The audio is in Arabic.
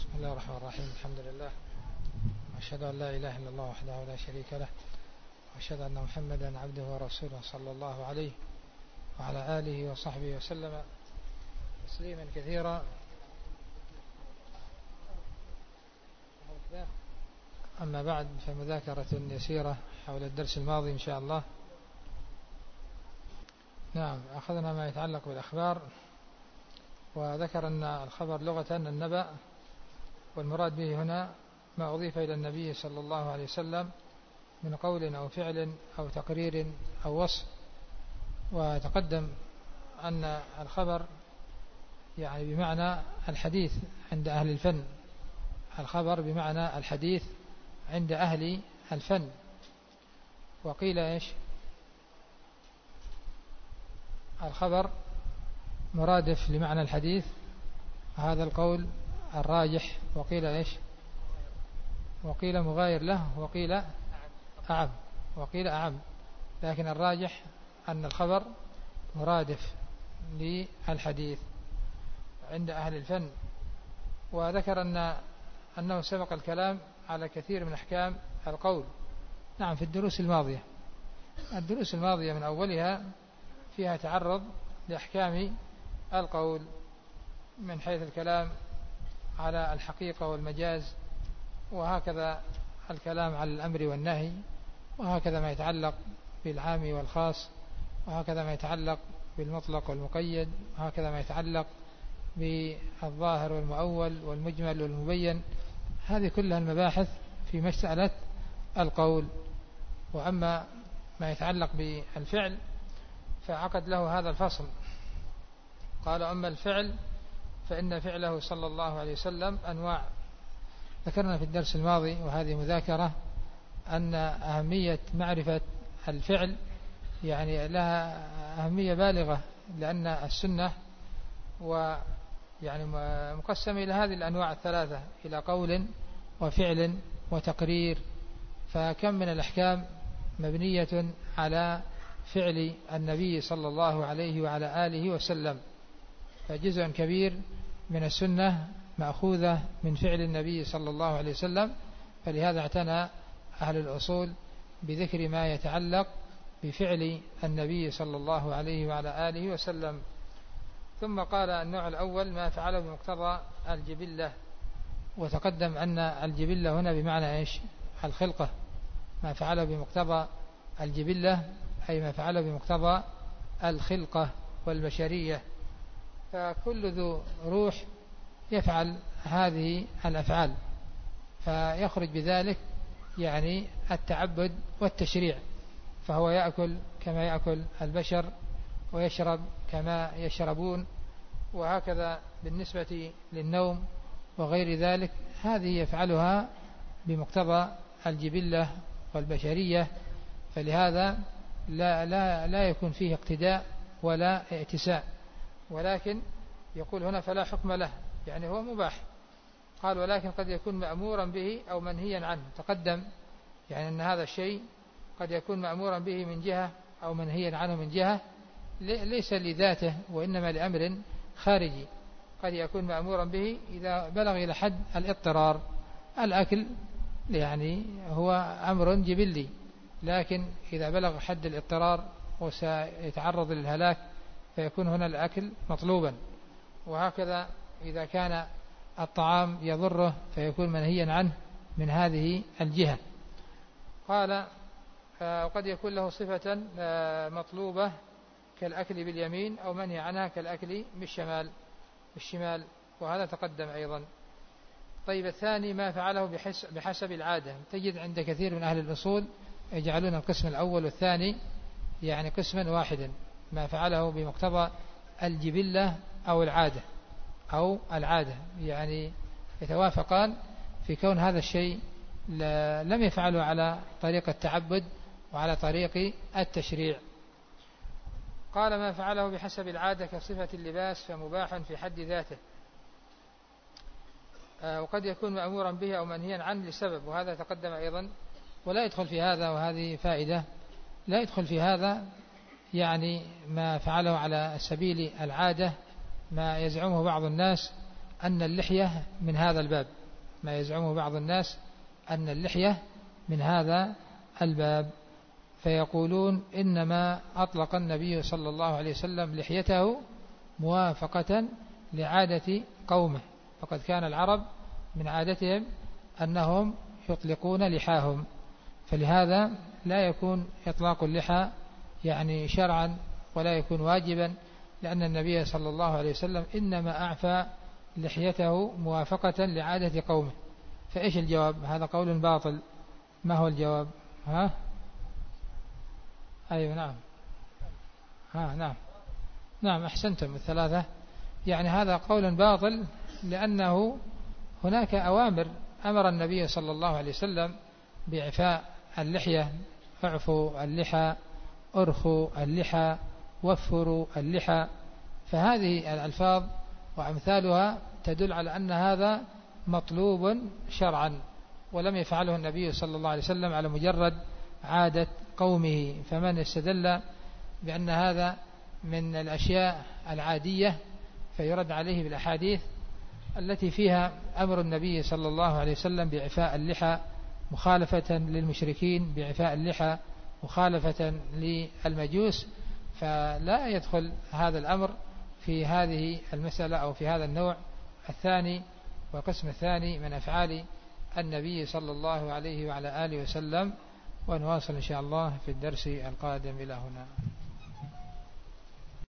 بسم الله الرحمن الرحيم. الحمد لله، وأشهد أن لا إله إلا الله وحده لا شريك له، وأشهد أن محمدا عبده ورسوله صلى الله عليه وعلى آله وصحبه وسلم تسليما كثيرا. أما بعد، فمذاكرة يسيرة حول الدرس الماضي إن شاء الله. نعم، أخذنا ما يتعلق بالأخبار، وذكر أن الخبر لغة النبأ، والمراد به هنا ما أضيف إلى النبي صلى الله عليه وسلم من قول أو فعل أو تقرير أو وصف. وتقدم أن الخبر يعني بمعنى الحديث عند أهل الفن، الخبر بمعنى الحديث عند أهل الفن. وقيل إيش؟ الخبر مرادف لمعنى الحديث، هذا القول الراجح. وقيل إيش؟ وقيل مغاير له، وقيل أعم، وقيل أعم، لكن الراجح أن الخبر مرادف للحديث عند أهل الفن. وذكر أنه سبق الكلام على كثير من أحكام القول. نعم، في الدروس الماضية من أولها فيها تعرض لأحكام القول من حيث الكلام على الحقيقة والمجاز، وهكذا الكلام على الأمر والنهي، وهكذا ما يتعلق بالعام والخاص، وهكذا ما يتعلق بالمطلق والمقيد، وهكذا ما يتعلق بالظاهر والمؤول والمجمل والمبين. هذه كلها المباحث في مسألة القول. وأما ما يتعلق بالفعل فعقد له هذا الفصل، قال: أما الفعل فإن فعله صلى الله عليه وسلم أنواع. ذكرنا في الدرس الماضي، وهذه مذاكرة، أن أهمية معرفة الفعل يعني لها أهمية بالغة، لأن السنة ويعني مقسمة إلى هذه الأنواع الثلاثة، إلى قول وفعل وتقرير. فكم من الأحكام مبنية على فعل النبي صلى الله عليه وعلى آله وسلم، فجزء كبير من السنة مأخوذة من فعل النبي صلى الله عليه وسلم. فلهذا اعتنى أهل الأصول بذكر ما يتعلق بفعل النبي صلى الله عليه وعلى آله وسلم. ثم قال: النوع الأول ما فعله بمقتضى الجبلة. وتقدم أن الجبلة هنا بمعنى إيش؟ الخلقة. ما فعله بمقتضى الجبلة أي ما فعله بمقتضى الخلقة والبشرية. فكل ذو روح يفعل هذه الأفعال، فيخرج بذلك يعني التعبد والتشريع. فهو يأكل كما يأكل البشر، ويشرب كما يشربون، وهكذا بالنسبة للنوم وغير ذلك، هذه يفعلها بمقتضى الجبلة والبشرية. فلهذا لا يكون فيه اقتداء ولا ائتساء، ولكن يقول هنا فلا حكم له، يعني هو مباح. قال: ولكن قد يكون مأمورا به أو منهيا عنه. تقدم يعني أن هذا الشيء قد يكون مأمورا به من جهة أو منهيا عنه من جهة، ليس لذاته وإنما لأمر خارجي. قد يكون مأمورا به إذا بلغ إلى حد الاضطرار. الأكل يعني هو أمر جبلي، لكن إذا بلغ حد الاضطرار وسيتعرض للهلاك فيكون هنا الأكل مطلوبا. وهكذا إذا كان الطعام يضره فيكون منهيا عنه من هذه الجهة. قال: وقد يكون له صفة مطلوبة كالأكل باليمين، أو منهي عنها كالأكل بالشمال، وهذا تقدم أيضا. طيب، الثاني ما فعله بحسب العادة. تجد عند كثير من أهل الأصول يجعلون القسم الأول والثاني يعني قسما واحدا، ما فعله بمقتضى الجبلة أو العادة يعني يتوافقان في كون هذا الشيء لم يفعله على طريق التعبد وعلى طريق التشريع. قال: ما فعله بحسب العادة كصفة اللباس فمباح في حد ذاته، وقد يكون مأمورا به أو منهيا عنه لسبب، وهذا تقدم أيضا. ولا يدخل في هذا، وهذه فائدة، لا يدخل في هذا يعني ما فعله على سبيل العادة، ما يزعمه بعض الناس أن اللحية من هذا الباب، ما يزعمه بعض الناس أن اللحية من هذا الباب، فيقولون إنما أطلق النبي صلى الله عليه وسلم لحيته موافقة لعادة قومه، فقد كان العرب من عادتهم أنهم يطلقون لحاهم، فلهذا لا يكون إطلاق اللحى يعني شرعا ولا يكون واجبا، لأن النبي صلى الله عليه وسلم إنما أعفى لحيته موافقة لعادة قومه. فإيش الجواب؟ هذا قول باطل. ما هو الجواب؟ أيوة نعم. نعم أحسنتم الثلاثة. يعني هذا قول باطل، لأنه هناك أوامر أمر النبي صلى الله عليه وسلم بإعفاء اللحية: اعفوا اللحى، أرخوا اللحى، وفروا اللحى. فهذه الألفاظ وأمثالها تدل على أن هذا مطلوب شرعا، ولم يفعله النبي صلى الله عليه وسلم على مجرد عادة قومه. فمن استدل بأن هذا من الأشياء العادية فيرد عليه بالأحاديث التي فيها أمر النبي صلى الله عليه وسلم بإعفاء اللحى مخالفة للمشركين، بإعفاء اللحى مخالفة للمجوس، فلا يدخل هذا الأمر في هذه المسألة أو في هذا النوع الثاني والقسم الثاني من أفعال النبي صلى الله عليه وعلى آله وسلم. ونواصل إن شاء الله في الدرس القادم. إلى هنا.